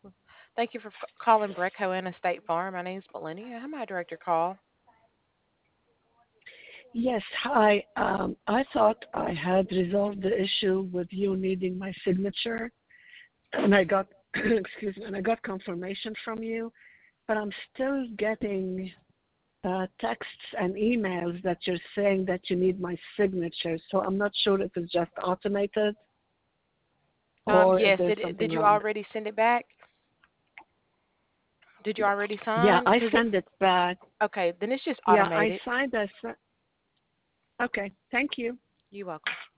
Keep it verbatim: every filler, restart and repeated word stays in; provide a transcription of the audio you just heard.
Thank you for f- calling Breco and State Farm. My name is Melania. How may I direct your call? Yes, hi. Um, I thought I had resolved the issue with you needing my signature, and I got, excuse me, and I got confirmation from you, but I'm still getting uh, texts and emails that you're saying that you need my signature. So I'm not sure if it's just automated Um, or if yes. there's Did it, something did you wrong. already send it back? Did you already Yeah, sign? I Because send it back. okay, then it's just Yeah, I automated. signed. I sent. Okay, thank you. You're welcome.